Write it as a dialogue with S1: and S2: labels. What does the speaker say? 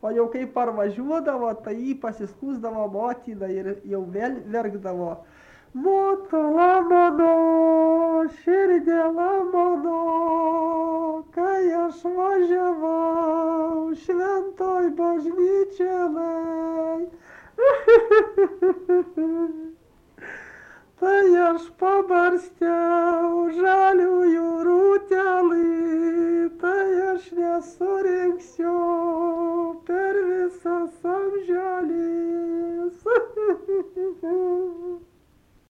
S1: O jau kai parvažiuodavo, tai jį pasiskūsdavo motina ir jau vėl verkdavo. Motula mano, širdėla mano, kai aš važiavau šventoj bažnyčielei. Tai aš pabarstiau žaliųjų rūtelį